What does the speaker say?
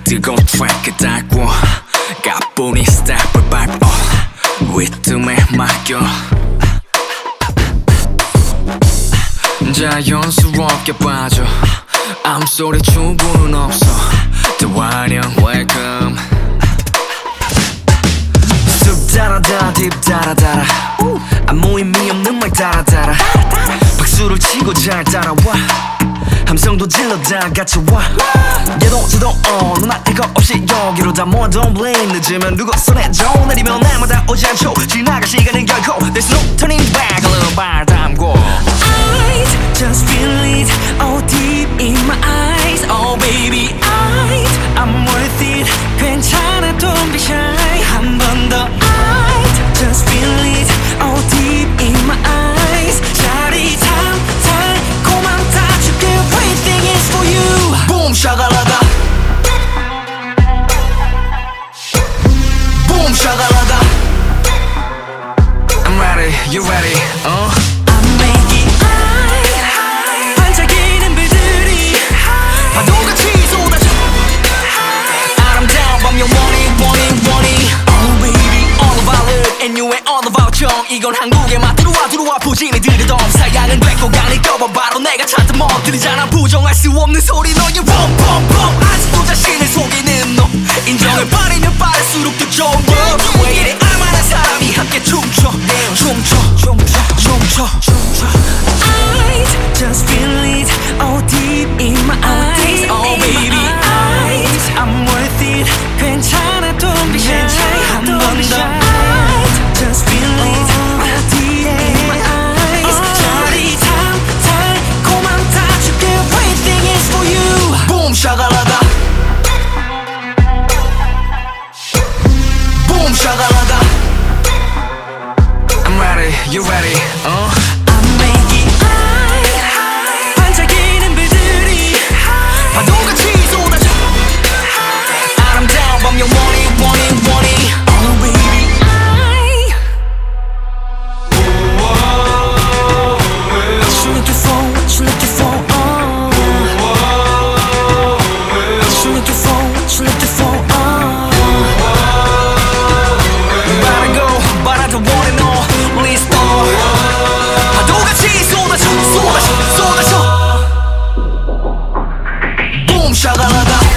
뜨거운 트랙을 달고 가뿐히 스텝을 밟고 리듬에 맡겨 자연스럽게 빠져 암소리 주고는 없어 또 환영 welcome 쑥 달아다 딥 달아달아 아무 의미 없는 말 달아달아 박수를 치고 잘 따라와 함성도 질러 다 같이 와 얘도 저도 눈알 거 없이 여기로 다 모아 don't blame 늦으면 누가 손해줘 내리면 날마다 오지 않죠 지나갈 시간은 결코 There's no turning back 얼른 발 담고 I just feel it all deep in my eyes Oh baby I'm worth it 괜찮아 don't be shy 한 번 더 I just feel it all deep in my eyes 짜릿함 달콤함 다 줄게 Everything is for you Boom shakalaka Boom shakalaka I'm ready, you ready, I'm making high 반짝이는 별들이 파도같이 쏟아져 아름다운 밤 영원히 Oh baby All about it and you ain't all about 정 이건 한국의 맛 들어와 부짐이 들이던 사양은 됐고 가니 꺼봐 바로 내가 찾던 멋들이잖아 부정할 수 없는 소리 너의 rumrumrum 아직도 자신을 속이는 너 인정을 빠르면 빠를수록 더 좋은 왜 이래 알만한 사람이 함께 춤춰 I just feel it all deep in my eyes Oh baby I'm worth it 괜찮아 don't be shy 한 번 더 I just feel it all deep in my eyes 짜릿함 달콤함 다 줄게 Everything is for you Boom shakalaka Boom shakalaka I'm ready, you ready, I'm making high 반짝이는 별들이 파도같이 쏟아져 아름다운 밤 영원히 Oh baby What you looking for, what you looking for What you looking for, what you looking for Gotta go, but I don't want it all Please don't 파도같이 쏟아져 Boom shakalaka